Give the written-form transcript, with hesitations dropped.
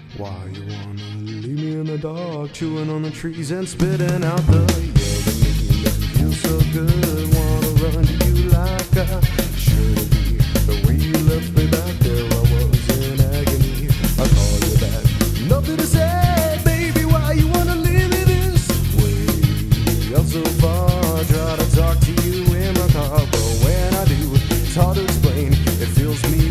Why you wanna leave me in the dark, chewing on the trees and spitting out the yell that makes me feel so good. Wanna run to you like I should be. The way you left me back there, I was in agony. I call you back, nothing to say, baby. Why you wanna leave me this way? I'm so far, try to talk to you in my car, but when I do, it's hard to explain. It fills me